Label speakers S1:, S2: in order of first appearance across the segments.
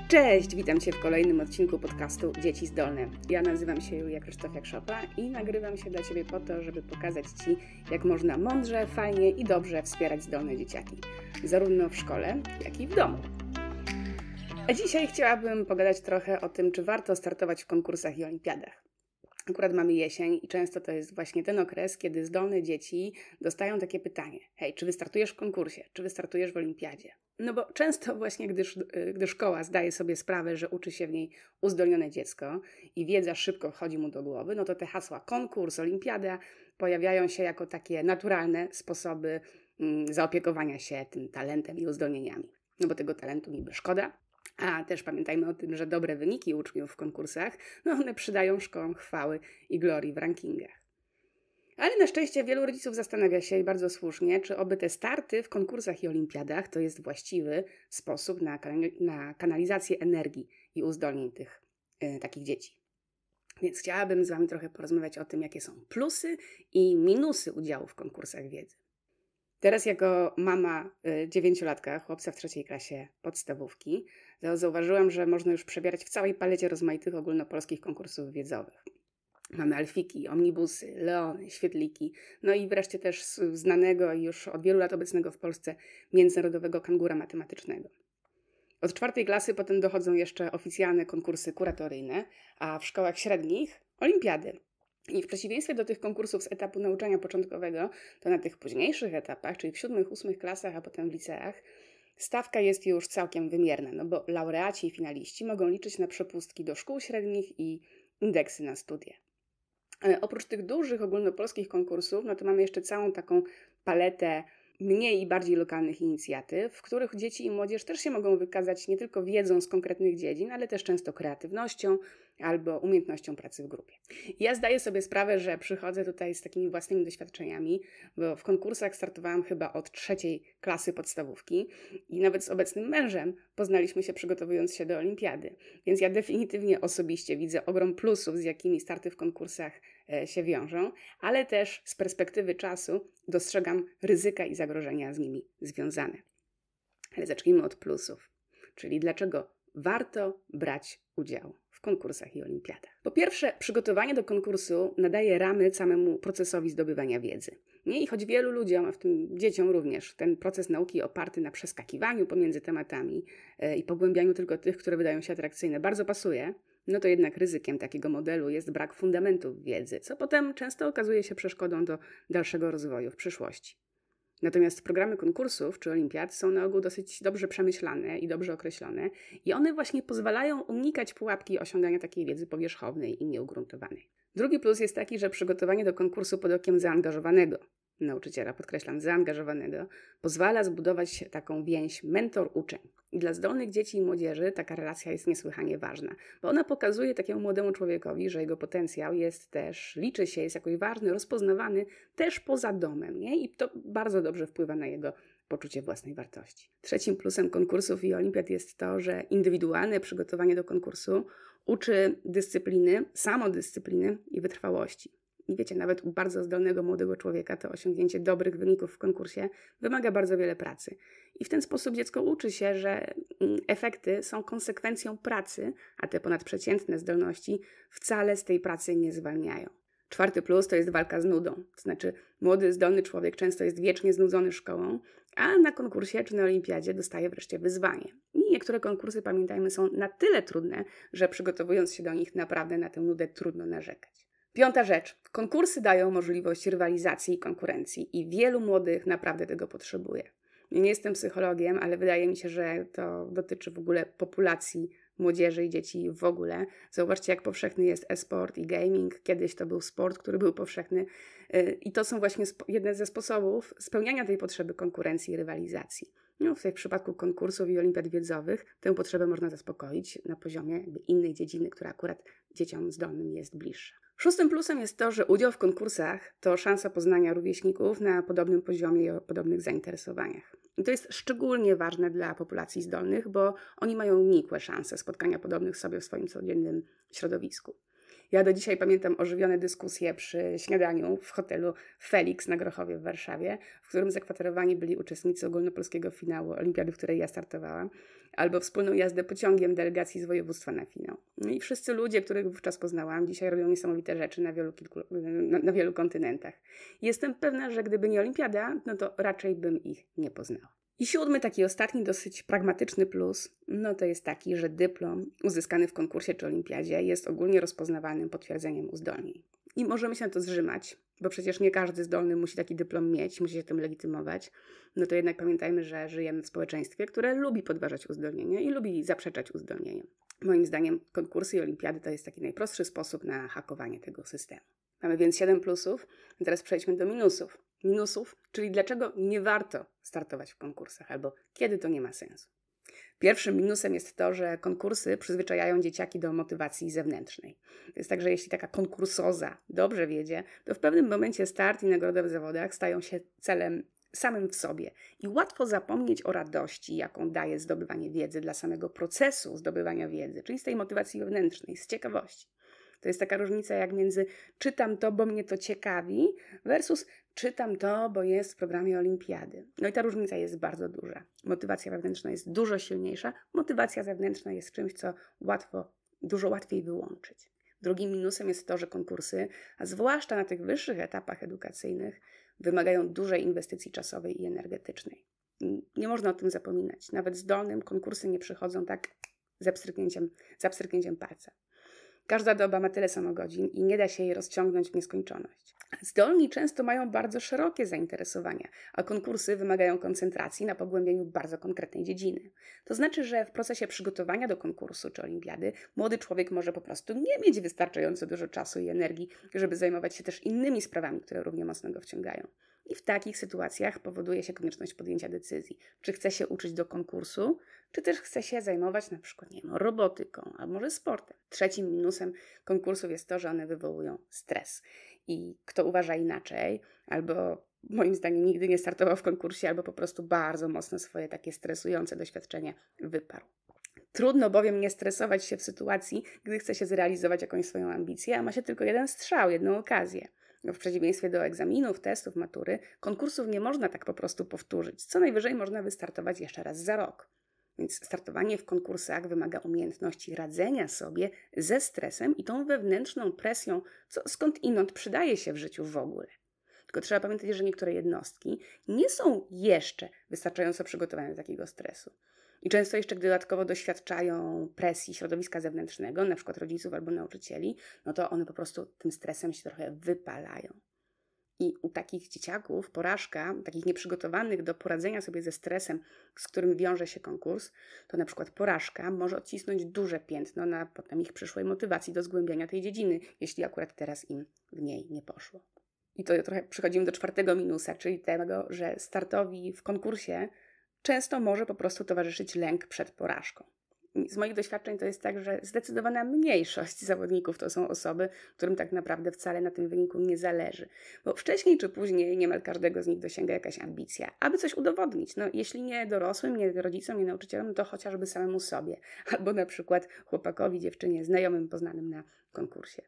S1: Cześć, witam Cię w kolejnym odcinku podcastu Dzieci Zdolne. Ja nazywam się Julia Krzysztofiak-Szopa i nagrywam się dla Ciebie po to, żeby pokazać Ci, jak można mądrze, fajnie i dobrze wspierać zdolne dzieciaki, zarówno w szkole, jak i w domu. A dzisiaj chciałabym pogadać trochę o tym, czy warto startować w konkursach i olimpiadach. Akurat mamy jesień i często to jest właśnie ten okres, kiedy zdolne dzieci dostają takie pytanie: hej, czy wystartujesz w konkursie, czy wystartujesz w olimpiadzie? No bo często właśnie, gdy szkoła zdaje sobie sprawę, że uczy się w niej uzdolnione dziecko i wiedza szybko wchodzi mu do głowy, no to te hasła konkurs, olimpiada pojawiają się jako takie naturalne sposoby zaopiekowania się tym talentem i uzdolnieniami. No bo tego talentu niby szkoda, a też pamiętajmy o tym, że dobre wyniki uczniów w konkursach, no one przydają szkołom chwały i glorii w rankingach. Ale na szczęście wielu rodziców zastanawia się i bardzo słusznie, czy oby te starty w konkursach i olimpiadach to jest właściwy sposób na kanalizację energii i uzdolnień tych takich dzieci. Więc chciałabym z Wami trochę porozmawiać o tym, jakie są plusy i minusy udziału w konkursach wiedzy. Teraz jako mama 9-latka, chłopca w 3. klasie podstawówki, zauważyłam, że można już przebierać w całej palecie rozmaitych ogólnopolskich konkursów wiedzowych. Mamy Alfiki, Omnibusy, Leony, Świetliki, no i wreszcie też znanego i już od wielu lat obecnego w Polsce międzynarodowego kangura matematycznego. Od 4. klasy potem dochodzą jeszcze oficjalne konkursy kuratoryjne, a w szkołach średnich olimpiady. I w przeciwieństwie do tych konkursów z etapu nauczania początkowego, to na tych późniejszych etapach, czyli w 7., 8. klasach, a potem w liceach, stawka jest już całkiem wymierna, no bo laureaci i finaliści mogą liczyć na przepustki do szkół średnich i indeksy na studia. Oprócz tych dużych ogólnopolskich konkursów, no to mamy jeszcze całą taką paletę mniej i bardziej lokalnych inicjatyw, w których dzieci i młodzież też się mogą wykazać nie tylko wiedzą z konkretnych dziedzin, ale też często kreatywnością albo umiejętnością pracy w grupie. Ja zdaję sobie sprawę, że przychodzę tutaj z takimi własnymi doświadczeniami, bo w konkursach startowałam chyba od 3. klasy podstawówki i nawet z obecnym mężem poznaliśmy się przygotowując się do olimpiady. Więc ja definitywnie osobiście widzę ogrom plusów, z jakimi starty w konkursach się wiążą, ale też z perspektywy czasu dostrzegam ryzyka i zagrożenia z nimi związane. Ale zacznijmy od plusów, czyli dlaczego warto brać udział w konkursach i olimpiadach. Po pierwsze, przygotowanie do konkursu nadaje ramy samemu procesowi zdobywania wiedzy. I choć wielu ludziom, a w tym dzieciom również, ten proces nauki oparty na przeskakiwaniu pomiędzy tematami i pogłębianiu tylko tych, które wydają się atrakcyjne, bardzo pasuje, no to jednak ryzykiem takiego modelu jest brak fundamentów wiedzy, co potem często okazuje się przeszkodą do dalszego rozwoju w przyszłości. Natomiast programy konkursów czy olimpiad są na ogół dosyć dobrze przemyślane i dobrze określone i one właśnie pozwalają unikać pułapki osiągania takiej wiedzy powierzchownej i nieugruntowanej. Drugi plus jest taki, że przygotowanie do konkursu pod okiem zaangażowanego nauczyciela, podkreślam, zaangażowanego, pozwala zbudować taką więź mentor-uczeń. I dla zdolnych dzieci i młodzieży taka relacja jest niesłychanie ważna, bo ona pokazuje takiemu młodemu człowiekowi, że jego potencjał jest też, liczy się, jest jakoś ważny, rozpoznawany też poza domem, nie? I to bardzo dobrze wpływa na jego poczucie własnej wartości. Trzecim plusem konkursów i olimpiad jest to, że indywidualne przygotowanie do konkursu uczy dyscypliny, samodyscypliny i wytrwałości. I wiecie, nawet u bardzo zdolnego młodego człowieka to osiągnięcie dobrych wyników w konkursie wymaga bardzo wiele pracy. I w ten sposób dziecko uczy się, że efekty są konsekwencją pracy, a te ponadprzeciętne zdolności wcale z tej pracy nie zwalniają. 4. plus to jest walka z nudą. To znaczy młody, zdolny człowiek często jest wiecznie znudzony szkołą, a na konkursie czy na olimpiadzie dostaje wreszcie wyzwanie. I niektóre konkursy, pamiętajmy, są na tyle trudne, że przygotowując się do nich naprawdę na tę nudę trudno narzekać. 5. rzecz. Konkursy dają możliwość rywalizacji i konkurencji i wielu młodych naprawdę tego potrzebuje. Nie jestem psychologiem, ale wydaje mi się, że to dotyczy w ogóle populacji młodzieży i dzieci w ogóle. Zauważcie, jak powszechny jest e-sport i gaming. Kiedyś to był sport, który był powszechny i to są właśnie jedne ze sposobów spełniania tej potrzeby konkurencji i rywalizacji. No, w przypadku konkursów i olimpiad wiedzowych tę potrzebę można zaspokoić na poziomie innej dziedziny, która akurat dzieciom zdolnym jest bliższa. 6. plusem jest to, że udział w konkursach to szansa poznania rówieśników na podobnym poziomie i o podobnych zainteresowaniach. I to jest szczególnie ważne dla populacji zdolnych, bo oni mają nikłe szanse spotkania podobnych sobie w swoim codziennym środowisku. Ja do dzisiaj pamiętam ożywione dyskusje przy śniadaniu w hotelu Felix na Grochowie w Warszawie, w którym zakwaterowani byli uczestnicy ogólnopolskiego finału olimpiady, w której ja startowałam. albo wspólną jazdę pociągiem delegacji z województwa na finał. No i wszyscy ludzie, których wówczas poznałam, dzisiaj robią niesamowite rzeczy na wielu kontynentach. Jestem pewna, że gdyby nie olimpiada, no to raczej bym ich nie poznała. I 7, taki ostatni, dosyć pragmatyczny plus, no to jest taki, że dyplom uzyskany w konkursie czy olimpiadzie jest ogólnie rozpoznawanym potwierdzeniem uzdolnień. I możemy się na to zrzymać, bo przecież nie każdy zdolny musi taki dyplom mieć, musi się tym legitymować. No to jednak pamiętajmy, że żyjemy w społeczeństwie, które lubi podważać uzdolnienia i lubi zaprzeczać uzdolnieniom. Moim zdaniem konkursy i olimpiady to jest taki najprostszy sposób na hakowanie tego systemu. Mamy więc 7 plusów, teraz przejdźmy do minusów. Minusów, czyli dlaczego nie warto startować w konkursach, albo kiedy to nie ma sensu. Pierwszym minusem jest to, że konkursy przyzwyczajają dzieciaki do motywacji zewnętrznej. To jest tak, że jeśli taka konkursoza dobrze wiedzie, to w pewnym momencie start i nagroda w zawodach stają się celem samym w sobie. I łatwo zapomnieć o radości, jaką daje zdobywanie wiedzy dla samego procesu zdobywania wiedzy, czyli z tej motywacji wewnętrznej, z ciekawości. To jest taka różnica jak między czytam to, bo mnie to ciekawi, versus czytam to, bo jest w programie olimpiady. No i ta różnica jest bardzo duża. Motywacja wewnętrzna jest dużo silniejsza. Motywacja zewnętrzna jest czymś, co dużo łatwiej wyłączyć. Drugim minusem jest to, że konkursy, a zwłaszcza na tych wyższych etapach edukacyjnych, wymagają dużej inwestycji czasowej i energetycznej. Nie można o tym zapominać. Nawet zdolnym konkursy nie przychodzą tak za pstryknięciem palca. Każda doba ma tyle samo godzin i nie da się jej rozciągnąć w nieskończoność. Zdolni często mają bardzo szerokie zainteresowania, a konkursy wymagają koncentracji na pogłębieniu bardzo konkretnej dziedziny. To znaczy, że w procesie przygotowania do konkursu czy olimpiady młody człowiek może po prostu nie mieć wystarczająco dużo czasu i energii, żeby zajmować się też innymi sprawami, które równie mocno go wciągają. I w takich sytuacjach powoduje się konieczność podjęcia decyzji, czy chce się uczyć do konkursu, czy też chce się zajmować na przykład, robotyką, albo może sportem. Trzecim minusem konkursów jest to, że one wywołują stres. I kto uważa inaczej, albo moim zdaniem nigdy nie startował w konkursie, albo po prostu bardzo mocno swoje takie stresujące doświadczenie wyparł. Trudno bowiem nie stresować się w sytuacji, gdy chce się zrealizować jakąś swoją ambicję, a ma się tylko jeden strzał, jedną okazję. W przeciwieństwie do egzaminów, testów, matury, konkursów nie można tak po prostu powtórzyć. Co najwyżej można wystartować jeszcze raz za rok. Więc startowanie w konkursach wymaga umiejętności radzenia sobie ze stresem i tą wewnętrzną presją, co skądinąd przydaje się w życiu w ogóle. Tylko trzeba pamiętać, że niektóre jednostki nie są jeszcze wystarczająco przygotowane do takiego stresu. I często jeszcze dodatkowo doświadczają presji środowiska zewnętrznego, na przykład rodziców albo nauczycieli, no to one po prostu tym stresem się trochę wypalają. I u takich dzieciaków porażka, takich nieprzygotowanych do poradzenia sobie ze stresem, z którym wiąże się konkurs, to na przykład porażka może odcisnąć duże piętno na potem ich przyszłej motywacji do zgłębiania tej dziedziny, jeśli akurat teraz im w niej nie poszło. I to trochę przechodzimy do 4 minusa, czyli tego, że startowi w konkursie często może po prostu towarzyszyć lęk przed porażką. Z moich doświadczeń to jest tak, że zdecydowana mniejszość zawodników to są osoby, którym tak naprawdę wcale na tym wyniku nie zależy. Bo wcześniej czy później niemal każdego z nich dosięga jakaś ambicja, aby coś udowodnić. No, jeśli nie dorosłym, nie rodzicom, nie nauczycielom, to chociażby samemu sobie. Albo na przykład chłopakowi, dziewczynie, znajomym, poznanym na konkursie.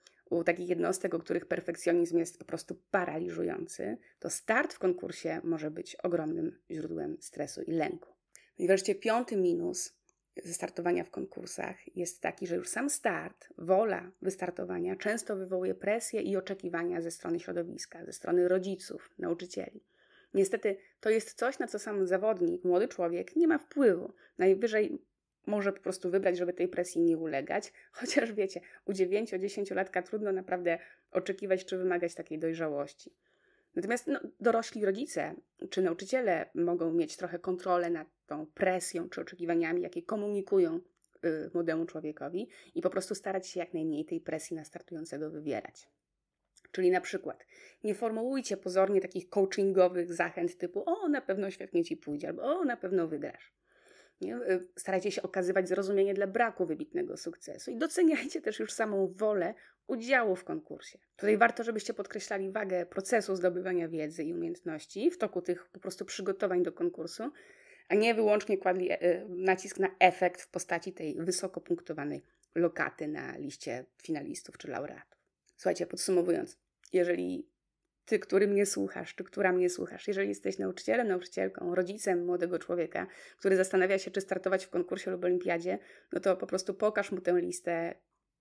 S1: U takich jednostek, u których perfekcjonizm jest po prostu paraliżujący, to start w konkursie może być ogromnym źródłem stresu i lęku. I wreszcie 5 minus ze startowania w konkursach jest taki, że już sam start, wola wystartowania często wywołuje presję i oczekiwania ze strony środowiska, ze strony rodziców, nauczycieli. Niestety to jest coś, na co sam zawodnik, młody człowiek nie ma wpływu. Najwyżej może po prostu wybrać, żeby tej presji nie ulegać, chociaż wiecie, u 9-10-latka trudno naprawdę oczekiwać czy wymagać takiej dojrzałości. Natomiast dorośli rodzice czy nauczyciele mogą mieć trochę kontrolę nad tą presją czy oczekiwaniami, jakie komunikują młodemu człowiekowi i po prostu starać się jak najmniej tej presji na startującego wywierać. Czyli na przykład nie formułujcie pozornie takich coachingowych zachęt typu na pewno świetnie ci pójdzie albo na pewno wygrasz. Nie? Starajcie się okazywać zrozumienie dla braku wybitnego sukcesu i doceniajcie też już samą wolę udziału w konkursie. Tutaj warto, żebyście podkreślali wagę procesu zdobywania wiedzy i umiejętności w toku tych po prostu przygotowań do konkursu, a nie wyłącznie kładli nacisk na efekt w postaci tej wysoko punktowanej lokaty na liście finalistów czy laureatów. Słuchajcie, podsumowując, jeżeli ty, który mnie słuchasz, czy która mnie słuchasz, jeżeli jesteś nauczycielem, nauczycielką, rodzicem młodego człowieka, który zastanawia się, czy startować w konkursie lub olimpiadzie, no to po prostu pokaż mu tę listę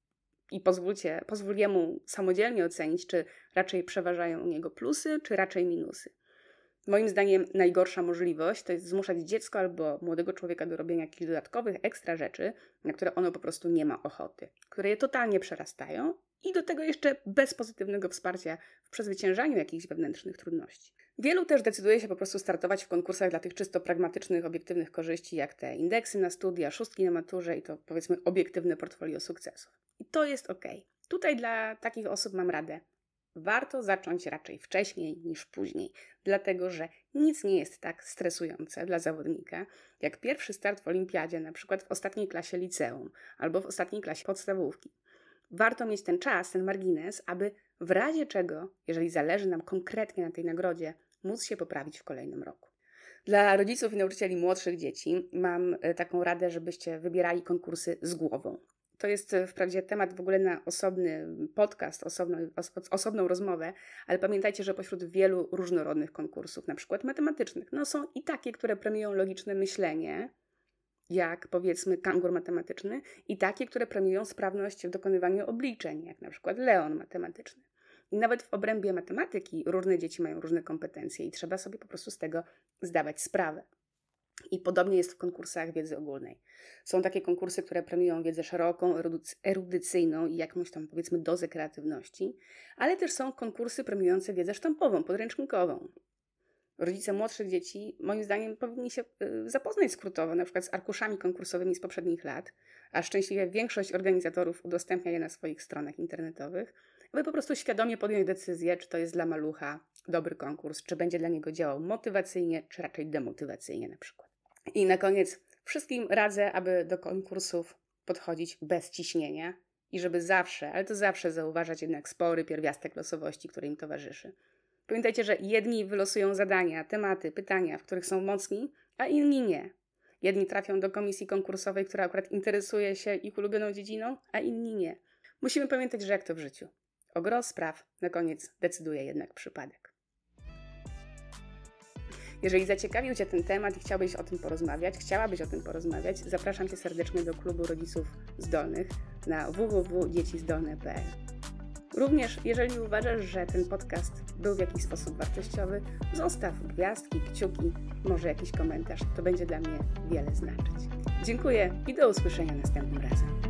S1: i pozwól jemu samodzielnie ocenić, czy raczej przeważają u niego plusy, czy raczej minusy. Moim zdaniem najgorsza możliwość to jest zmuszać dziecko albo młodego człowieka do robienia jakichś dodatkowych, ekstra rzeczy, na które ono po prostu nie ma ochoty, które je totalnie przerastają i do tego jeszcze bez pozytywnego wsparcia w przezwyciężaniu jakichś wewnętrznych trudności. Wielu też decyduje się po prostu startować w konkursach dla tych czysto pragmatycznych, obiektywnych korzyści, jak te indeksy na studia, szóstki na maturze i to powiedzmy obiektywne portfolio sukcesów. I to jest okej. Tutaj dla takich osób mam radę. Warto zacząć raczej wcześniej niż później, dlatego że nic nie jest tak stresujące dla zawodnika, jak pierwszy start w olimpiadzie, na przykład w ostatniej klasie liceum albo w ostatniej klasie podstawówki. Warto mieć ten czas, ten margines, aby w razie czego, jeżeli zależy nam konkretnie na tej nagrodzie, móc się poprawić w kolejnym roku. Dla rodziców i nauczycieli młodszych dzieci mam taką radę, żebyście wybierali konkursy z głową. To jest wprawdzie temat w ogóle na osobny podcast, osobną rozmowę, ale pamiętajcie, że pośród wielu różnorodnych konkursów, na przykład matematycznych, są i takie, które premiują logiczne myślenie, jak powiedzmy kangur matematyczny, i takie, które premiują sprawność w dokonywaniu obliczeń, jak na przykład Leon matematyczny. I nawet w obrębie matematyki różne dzieci mają różne kompetencje i trzeba sobie po prostu z tego zdawać sprawę. I podobnie jest w konkursach wiedzy ogólnej. Są takie konkursy, które premiują wiedzę szeroką, erudycyjną i jakąś tam powiedzmy dozę kreatywności, ale też są konkursy premiujące wiedzę sztampową, podręcznikową. Rodzice młodszych dzieci moim zdaniem powinni się zapoznać skrótowo, na przykład z arkuszami konkursowymi z poprzednich lat, a szczęśliwie większość organizatorów udostępnia je na swoich stronach internetowych, aby po prostu świadomie podjąć decyzję, czy to jest dla malucha dobry konkurs, czy będzie dla niego działał motywacyjnie, czy raczej demotywacyjnie na przykład. I na koniec wszystkim radzę, aby do konkursów podchodzić bez ciśnienia i żeby zawsze, ale to zawsze zauważać jednak spory pierwiastek losowości, który im towarzyszy. Pamiętajcie, że jedni wylosują zadania, tematy, pytania, w których są mocni, a inni nie. Jedni trafią do komisji konkursowej, która akurat interesuje się ich ulubioną dziedziną, a inni nie. Musimy pamiętać, że jak to w życiu. O gros spraw na koniec decyduje jednak przypadek. Jeżeli zaciekawił Cię ten temat i chciałabyś o tym porozmawiać, zapraszam Cię serdecznie do klubu rodziców zdolnych na www.dziecizdolne.pl. Również, jeżeli uważasz, że ten podcast był w jakiś sposób wartościowy, zostaw gwiazdki, kciuki, może jakiś komentarz. To będzie dla mnie wiele znaczyć. Dziękuję i do usłyszenia następnym razem.